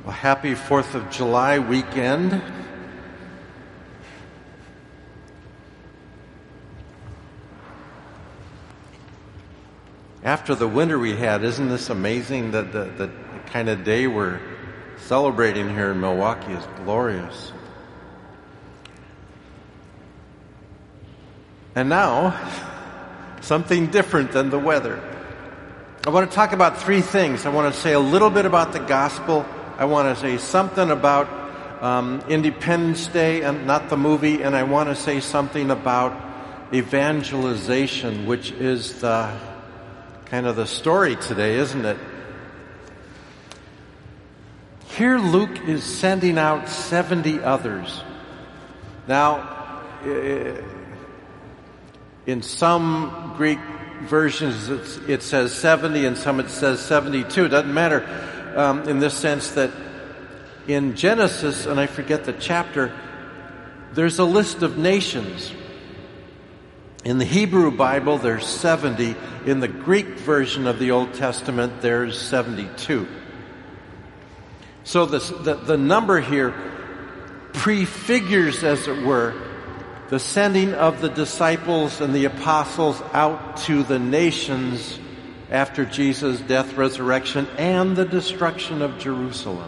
Well, happy 4th of July weekend. After the winter we had, isn't this amazing that the kind of day we're celebrating here in Milwaukee is glorious. And now, something different than the weather. I want to talk about three things. I want to say a little bit about the gospel. I want to say something about Independence Day, and not the movie, and I want to say something about evangelization, which is the kind of the story today, isn't it? Here Luke is sending out 70 others. Now, in some Greek versions it says 70, in some it says 72. It doesn't matter in this sense that in Genesis, and I forget the chapter, there's a list of nations. In the Hebrew Bible, there's 70. In the Greek version of the Old Testament, there's 72. So the number here prefigures, as it were, the sending of the disciples and the apostles out to the nations after Jesus' death, resurrection, and the destruction of Jerusalem.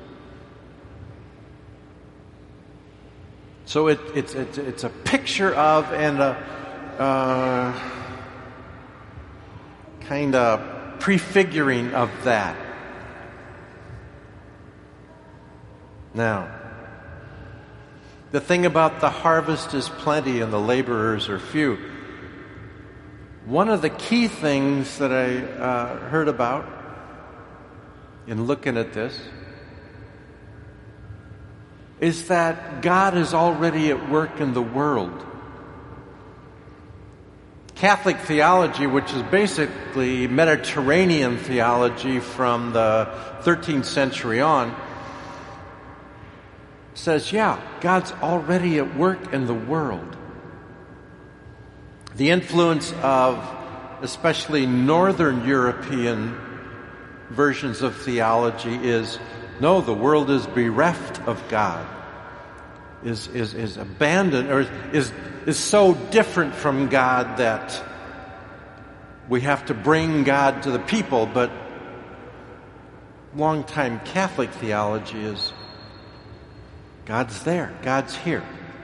So it's a picture of and a kind of prefiguring of that. Now, the thing about the harvest is plenty and the laborers are few. One of the key things that I heard about in looking at this is that God is already at work in the world. Catholic theology, which is basically Mediterranean theology from the 13th century on, says, yeah, God's already at work in the world. The influence of especially Northern European versions of theology is, no, the world is bereft of God, is abandoned, or is so different from God that we have to bring God to the people. But long-time Catholic theology is, God's there. God's here.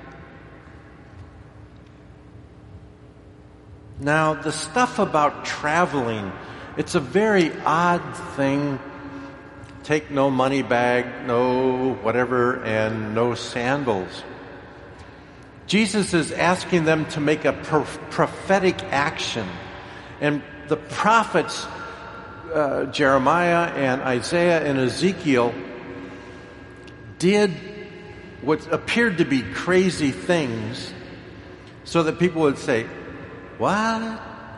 Now, the stuff about traveling, it's a very odd thing. Take no money bag, no whatever, and no sandals. Jesus is asking them to make a prophetic action. And the prophets, Jeremiah and Isaiah and Ezekiel, did what appeared to be crazy things so that people would say, what?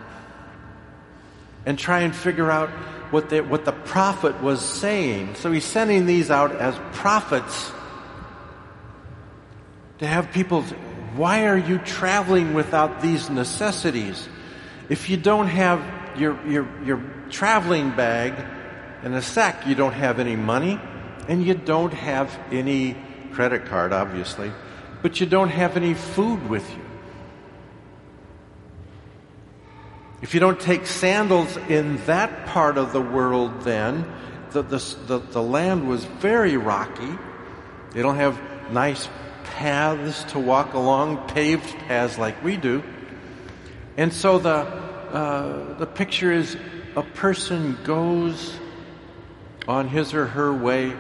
And try and figure out what the prophet was saying. So he's sending these out as prophets to have people, why are you traveling without these necessities? If you don't have your traveling bag and a sack, you don't have any money, and you don't have any credit card, obviously, but you don't have any food with you. If you don't take sandals in that part of the world, then the land was very rocky. They don't have nice paths to walk along, paved paths like we do. And so the picture is a person goes on his or her way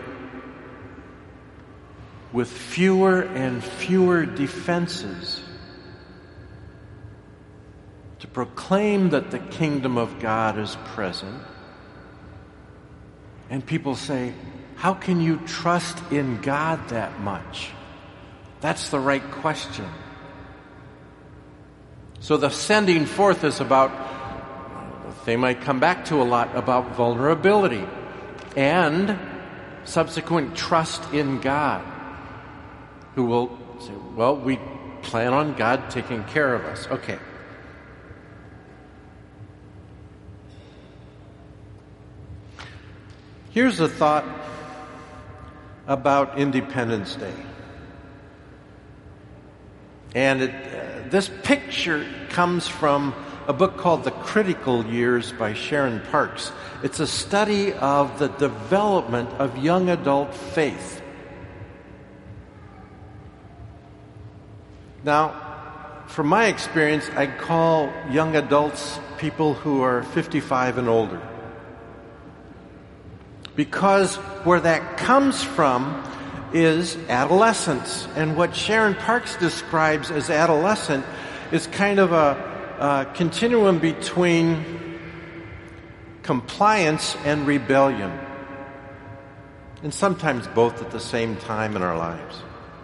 with fewer and fewer defenses to proclaim that the kingdom of God is present. And people say, how can you trust in God that much? That's the right question. So the sending forth is about, they might come back to a lot, about vulnerability and subsequent trust in God, who will say, well, we plan on God taking care of us. Okay. Here's a thought about Independence Day. And this picture comes from a book called The Critical Years by Sharon Parks. It's a study of the development of young adult faith. Now, from my experience, I call young adults people who are 55 and older. Because where that comes from is adolescence. And what Sharon Parks describes as adolescent is kind of a continuum between compliance and rebellion. And sometimes both at the same time in our lives.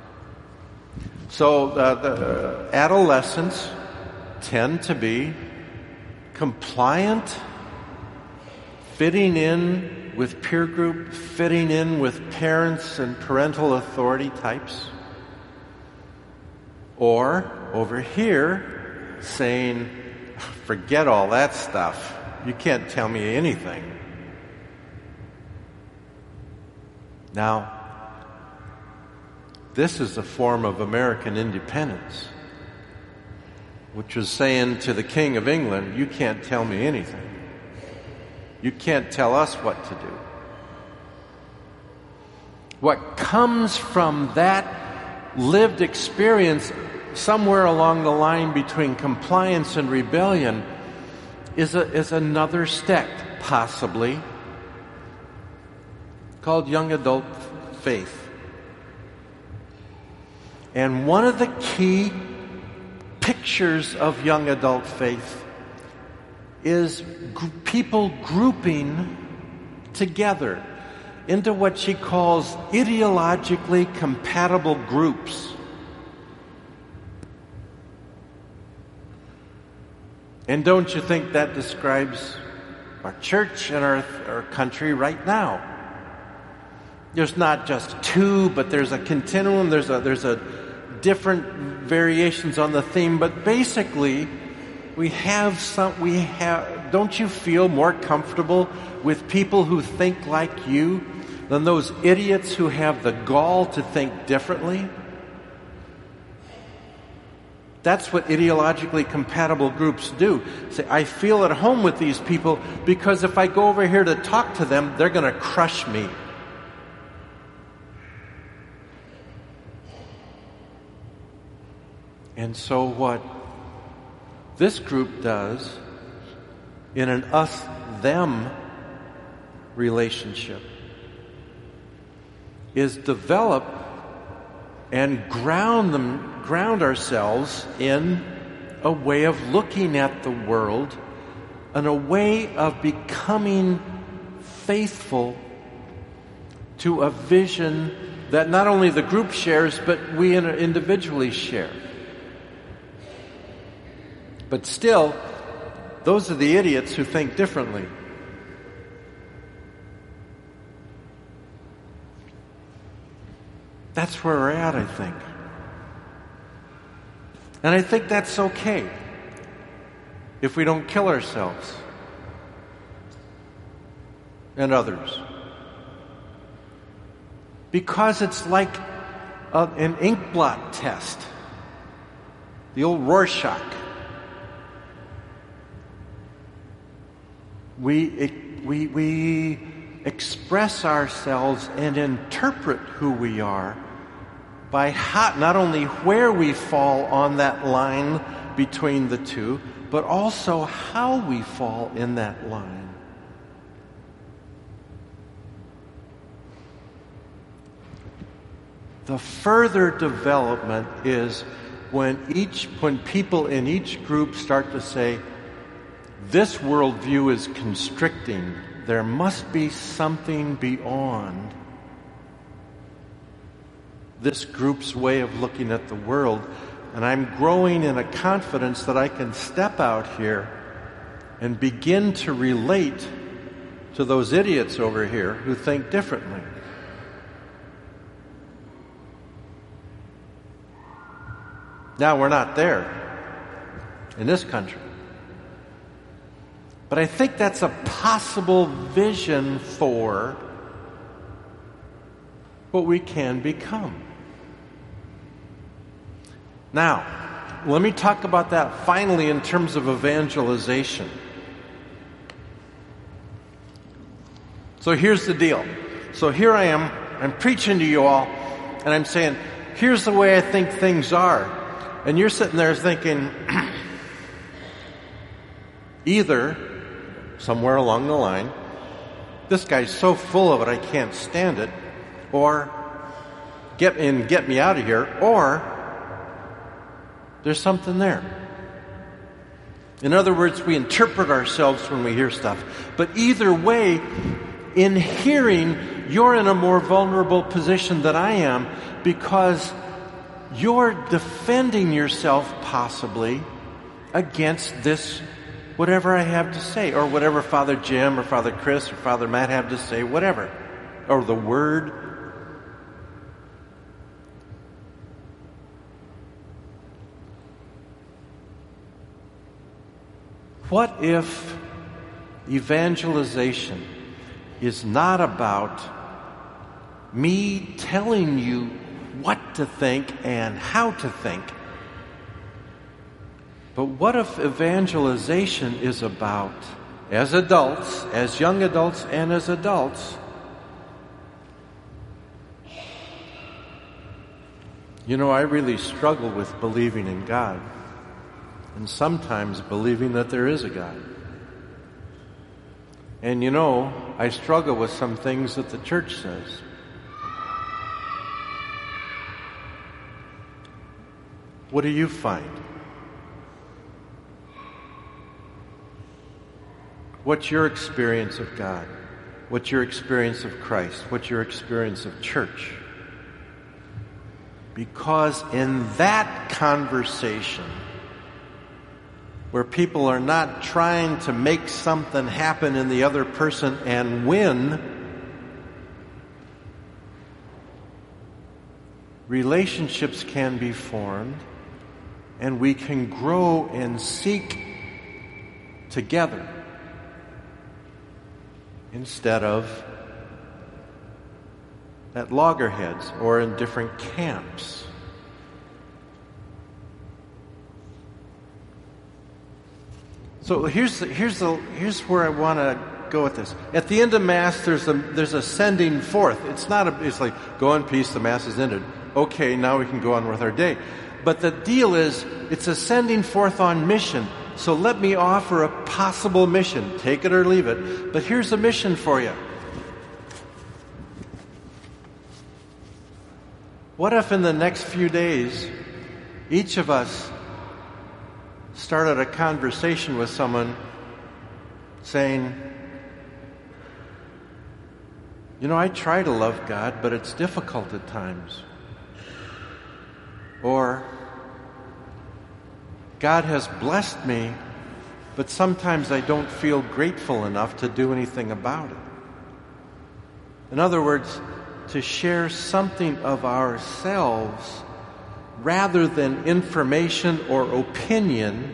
So the adolescents tend to be compliant, fitting in with peer group, fitting in with parents and parental authority types. Or over here, saying, forget all that stuff. You can't tell me anything. Now, this is a form of American independence, which was saying to the King of England, you can't tell me anything. You can't tell us what to do. What comes from that lived experience somewhere along the line between compliance and rebellion is another step, possibly, called young adult faith. And one of the key pictures of young adult faith is people grouping together into what she calls ideologically compatible groups. And don't you think that describes our church and our country right now? There's not just two, but there's a continuum. There's a different variations on the theme. But basically, don't you feel more comfortable with people who think like you than those idiots who have the gall to think differently? That's what ideologically compatible groups do. Say, I feel at home with these people because if I go over here to talk to them, they're going to crush me. And so what this group does in an us-them relationship is develop and ground ourselves in a way of looking at the world and a way of becoming faithful to a vision that not only the group shares, but we individually share. But still, those are the idiots who think differently. That's where we're at, I think. And I think that's okay if we don't kill ourselves and others. Because it's like an ink blot test. The old Rorschach. We express ourselves and interpret who we are by not only where we fall on that line between the two, but also how we fall in that line. The further development is when people in each group start to say, this worldview is constricting. There must be something beyond this group's way of looking at the world. And I'm growing in a confidence that I can step out here and begin to relate to those idiots over here who think differently. Now, we're not there in this country. But I think that's a possible vision for what we can become. Now, let me talk about that finally in terms of evangelization. So here's the deal. So here I am, I'm preaching to you all, and I'm saying, here's the way I think things are. And you're sitting there thinking, either, somewhere along the line, this guy's so full of it I can't stand it, or get me out of here, or there's something there. In other words, we interpret ourselves when we hear stuff. But either way, in hearing, you're in a more vulnerable position than I am, because you're defending yourself possibly against this, whatever I have to say, or whatever Father Jim or Father Chris or Father Matt have to say, whatever, or the Word. What if evangelization is not about me telling you what to think and how to think? But what if evangelization is about, as adults, as young adults and as adults, you know, I really struggle with believing in God, and sometimes believing that there is a God. And you know, I struggle with some things that the church says. What do you find? What's your experience of God? What's your experience of Christ? What's your experience of church? Because in that conversation, where people are not trying to make something happen in the other person and win, relationships can be formed, and we can grow and seek together instead of at loggerheads or in different camps. So here's where I want to go with this. At the end of Mass, there's a sending forth. It's like, go in peace, the Mass is ended. Okay, now we can go on with our day. But the deal is, it's a sending forth on mission. So let me offer a possible mission. Take it or leave it. But here's a mission for you. What if in the next few days, each of us started a conversation with someone saying, you know, I try to love God, but it's difficult at times. Or, God has blessed me, but sometimes I don't feel grateful enough to do anything about it. In other words, to share something of ourselves rather than information or opinion,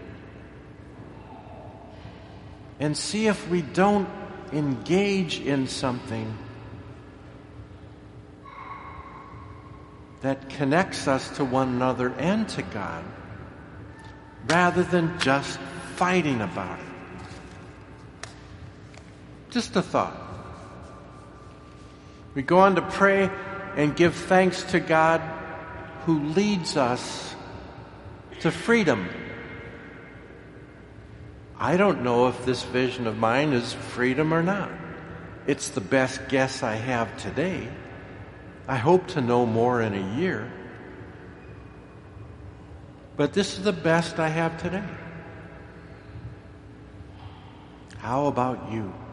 and see if we don't engage in something that connects us to one another and to God, rather than just fighting about it. Just a thought. We go on to pray and give thanks to God who leads us to freedom. I don't know if this vision of mine is freedom or not. It's the best guess I have today. I hope to know more in a year. But this is the best I have today. How about you?